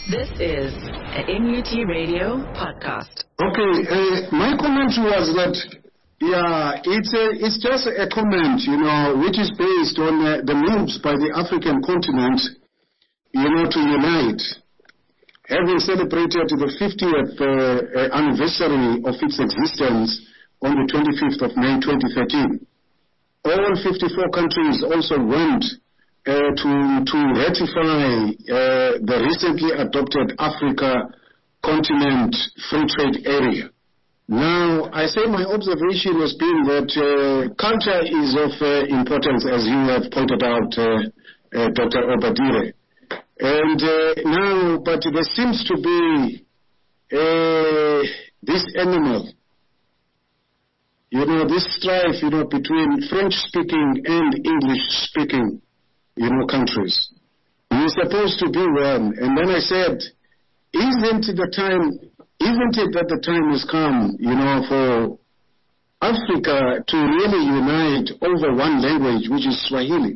This is an NUT Radio podcast. Okay, my comment was that, it's just a comment, which is based on the moves by the African continent, to unite. Having celebrated the 50th anniversary of its existence on the 25th of May 2013, all 54 countries also went to ratify the recently adopted Africa Continent Free Trade Area. Now, I say my observation has been that culture is of importance, as you have pointed out, Dr. Obadire. And now, but there seems to be this animal, this strife, between French-speaking and English-speaking countries. We're supposed to be one. And then I said, isn't it that the time has come, for Africa to really unite over one language, which is Swahili?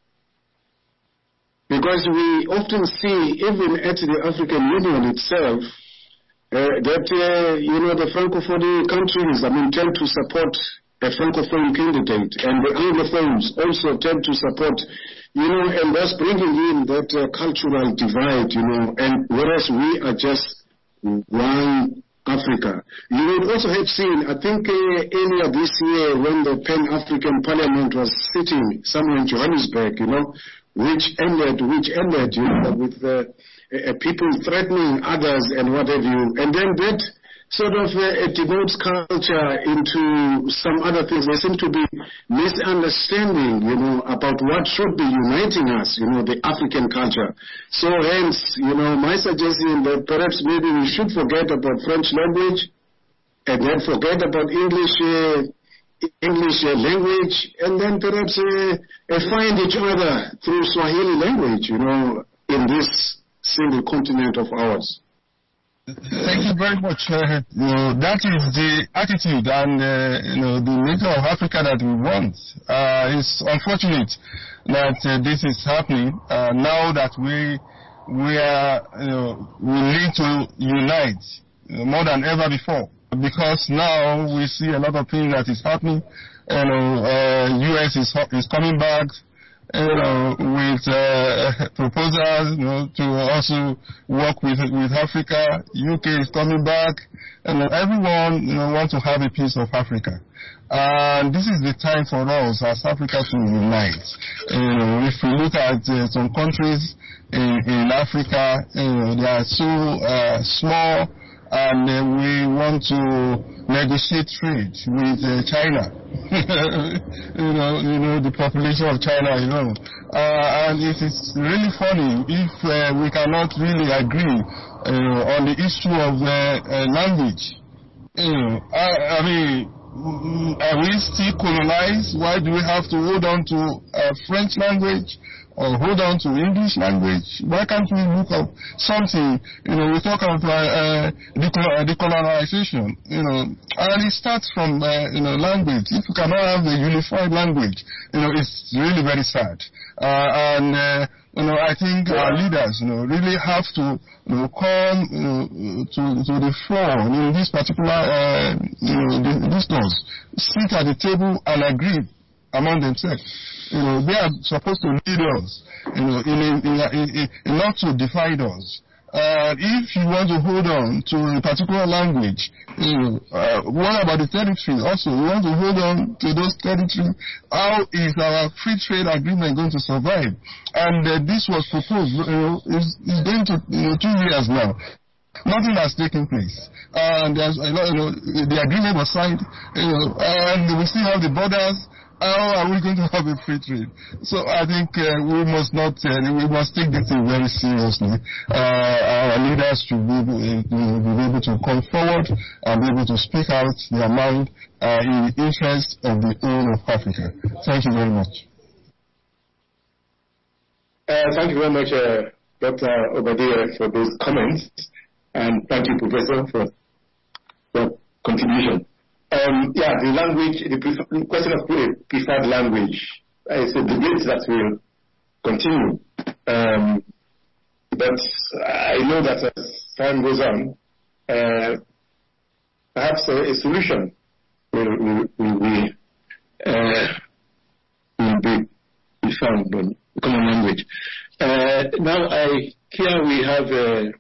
Because we often see, even at the African Union itself, that, the Francophone countries, tend to support a Francophone candidate, and the Anglophones also tend to support, and thus bringing in that cultural divide, and whereas we are just one Africa. You would also have seen, I think earlier this year when the Pan-African Parliament was sitting somewhere in Johannesburg, which ended with people threatening others and what have you, and then that sort of denotes culture into some other things. There seem to be misunderstanding, about what should be uniting us, the African culture. So hence, my suggestion that perhaps maybe we should forget about French language and then forget about English language, and then perhaps find each other through Swahili language, in this single continent of ours. Thank you very much. That is the attitude and the nature of Africa that we want. It's unfortunate that this is happening now that we need to unite more than ever before, because now we see a lot of things that is happening. US is coming back, with proposals, to also work with Africa. UK is coming back, and everyone, wants to have a piece of Africa. And this is the time for us as Africa to unite. If we look at some countries in Africa, they are so small, and we want to negotiate trade with China. The population of China alone. And it is really funny if we cannot really agree on the issue of language. Are we still colonized? Why do we have to hold on to French language or hold on to English language? Why can't we look at something, we talk about decolonization, and it starts from, language. If you cannot have a unified language, it's really very sad. I think our leaders, really have to, come, to the fore in this particular, discourse, sit at the table and agree among themselves. They are supposed to lead us, not to divide us. If you want to hold on to a particular language, what about the territory? Also, we want to hold on to those territories. How is our free trade agreement going to survive? And this was proposed, it's going to 2 years now. Nothing has taken place. And there's a lot, the agreement was signed, and we still have the borders. How are we going to have a free trade? So I think we must take this thing very seriously. Our leaders should be able to come forward and be able to speak out their mind in the interest of the whole of Africa. Thank you very much. Thank you very much, Dr. Obadire, for those comments. And thank you, Professor, for your contribution. The language, the question of preferred language, it's a debate that will continue. But I I know that as time goes on, perhaps a solution will be found on common language. Now, here we have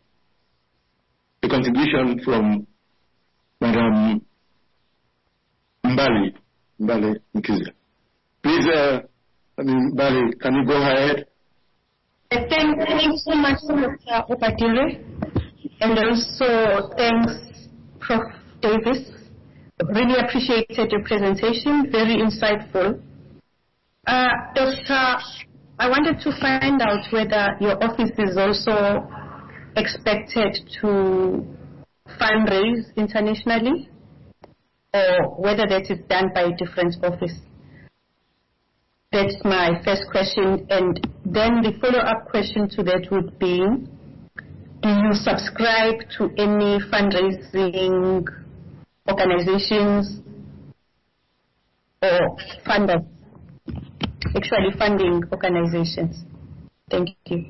a contribution from Madam Mbali Mkizia. Please, Mbali, can you go ahead? Thank you so much, Dr. Opadile, and also thanks, Prof. Davis. Really appreciated your presentation, very insightful. Doctor, I wanted to find out whether your office is also expected to fundraise internationally, or whether that is done by a different office. That's my first question. And then the follow-up question to that would be, do you subscribe to any fundraising organizations or funders, actually funding organizations? Thank you.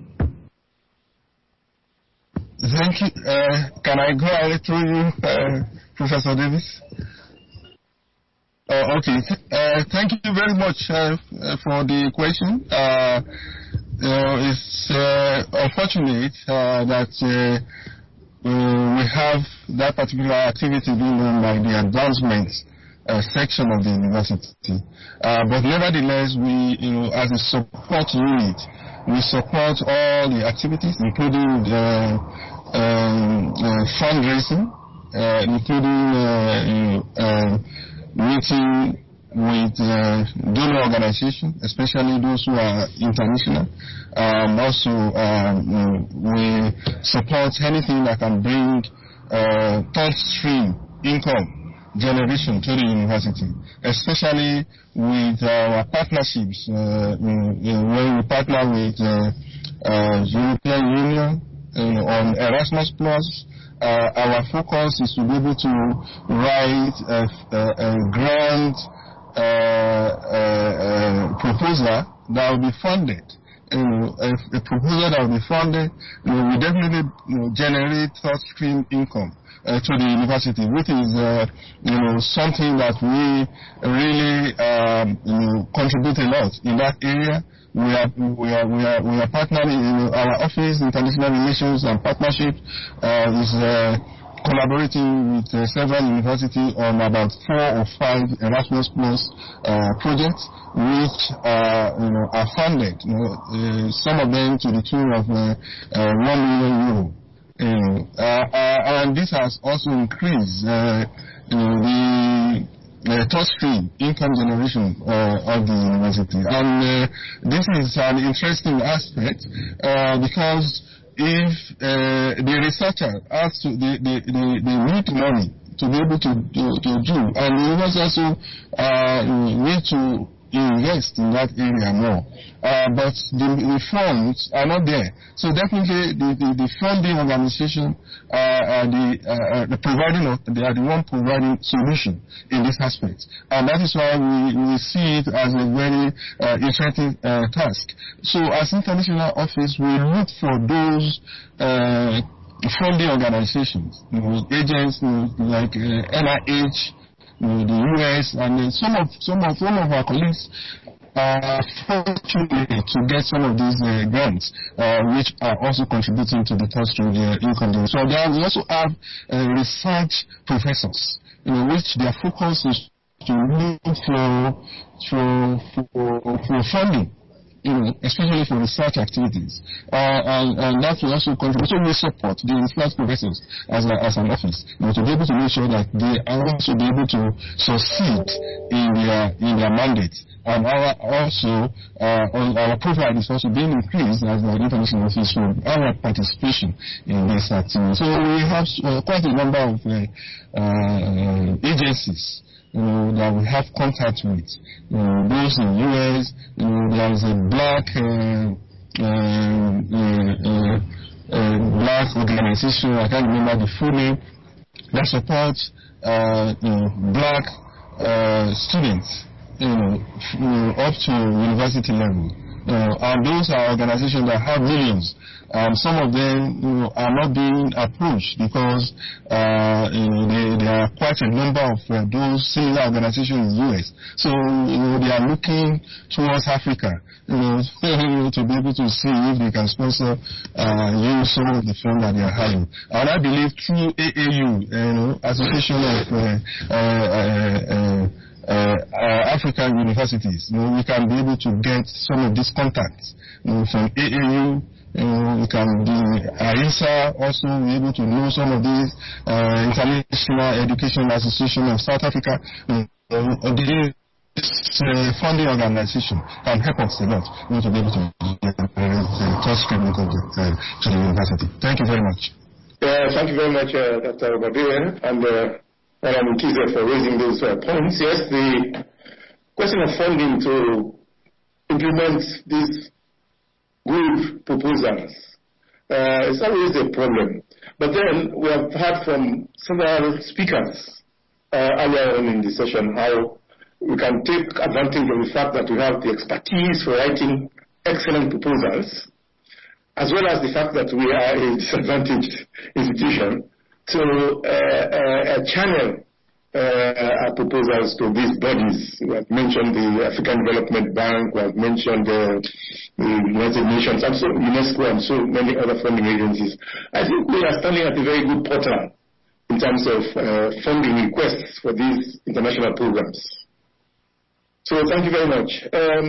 Thank you. Can I go ahead through you, Professor Davis? Okay. Thank you very much for the question. It's unfortunate that we have that particular activity being done by the advancement section of the university. But nevertheless, we, as a support unit, we support all the activities, including fundraising, including meeting with donor organizations, especially those who are international. Also, we support anything that can bring third stream income generation to the university, especially with our partnerships. When we partner with European Union on Erasmus Plus, our focus is to be able to write a grant proposal that will be funded. A proposal that will be funded will definitely generate third stream income to the university, which is something that we really contribute a lot in that area. We are partnering. Our office, International Relations and Partnership, is collaborating with several universities on about 4 or 5 Erasmus Plus projects, which are funded. Some of them to the tune of €1 million. And this has also increased the third stream income generation of the university. And this is an interesting aspect because if the researcher has to, they need money to be able to do, and the university also need to invest in that area more. But the funds are not there. So definitely the funding organization they are the one providing solution in this aspect. And that is why we see it as a very interesting task. So as international office, we look for those funding organizations, agents like NIH, the US, and some of our colleagues are fortunate to get some of these grants, which are also contributing to the third stream income. So we also have research professors, which their focus is to look for funding, especially for research activities, and that will also contribute. So we support the research professors as an office, to be able to make sure that they are also be able to succeed in their mandate. And our profile is also being increased as the international office for our participation in this activity. So we have quite a number of agencies that we have contact with. Those in the US, there is a black organization, I can't remember the full name, that supports black students up to university level. And those are organizations that have millions. Some of them are not being approached because there are quite a number of those similar organizations in the U.S. So they are looking towards Africa to be able to see if they can sponsor use some of the funds that they are having. And I believe through AAU, Association of African Universities, we can be able to get some of these contacts from AAU. We can be AISA also be able to know some of these International Education Association of South Africa. This funding organization can help us a lot to be able to get touch clinical to the university. Thank you very much. Thank you very much, Dr. Obadiah, and Madam Kize for raising those points. Yes, the question of funding to implement these good proposals is always a problem. But then we have heard from several speakers earlier on in the session how we can take advantage of the fact that we have the expertise for writing excellent proposals, as well as the fact that we are a disadvantaged institution to channel our proposals to these bodies. We have mentioned the African Development Bank, we have mentioned the United Nations, and so UNESCO, and so many other funding agencies. I think we are standing at a very good portal in terms of funding requests for these international programs. So thank you very much.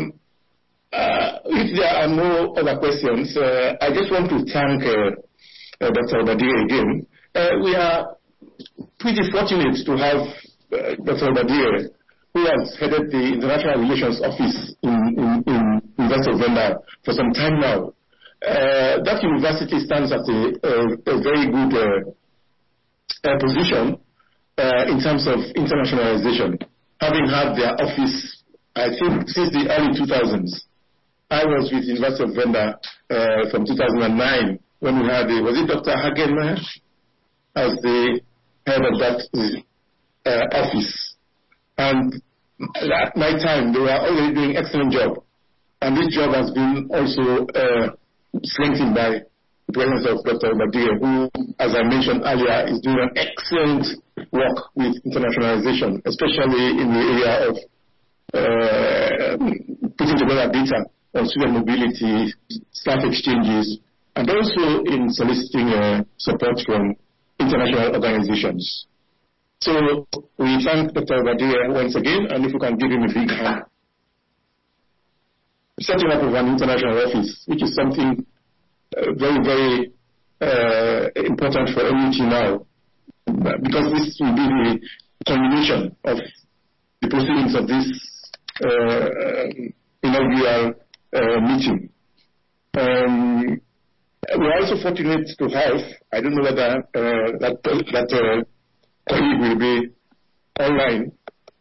If there are no other questions, I just want to thank Dr. Obadiah again. We are pretty fortunate to have Dr. Obadiah, who has headed the International Relations Office in University of Venda for some time now. That university stands at a very good position in terms of internationalization, having had their office, I think, since the early 2000s. I was with University of Venda from 2009 when we had was it Dr. Hagen as the head of that office. And at my time, they were already doing an excellent job. And this job has been also strengthened by the presence of Dr. Obadiah, who, as I mentioned earlier, is doing an excellent work with internationalization, especially in the area of putting together data on student mobility, staff exchanges, and also in soliciting support from international organizations. So we thank Dr. Obadiah once again, and if we can give him a big hand. Setting up of an international office, which is something very, very important for MUT now, because this will be the culmination of the proceedings of this inaugural meeting. We're also fortunate to have, I don't know whether that colleague will be online,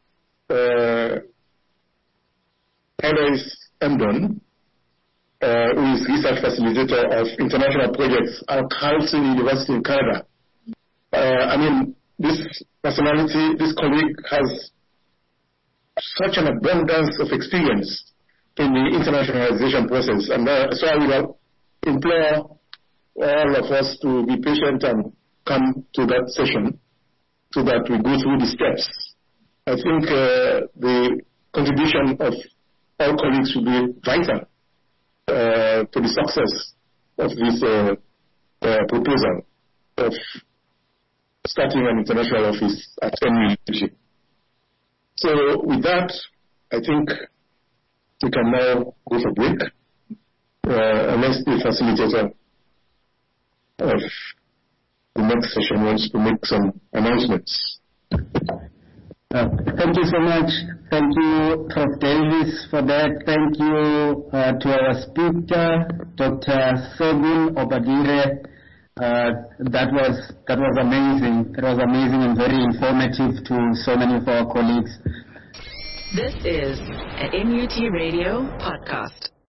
Eloise Emdon, who is research facilitator of international projects at Carleton University in Canada. I mean, this personality, this colleague has such an abundance of experience in the internationalization process, and so I will implore all of us to be patient and come to that session so that we go through the steps. I think the contribution of all colleagues will be vital to the success of this proposal of starting an international office at MUT. So with that, I think we can now go for break, unless the facilitator of the next session wants to make some announcements. Thank you so much. Thank you, Prof. Davis, for that. Thank you to our speaker, Dr. Segun Obadire. That was amazing. That was amazing and very informative to so many of our colleagues. This is an MUT Radio podcast.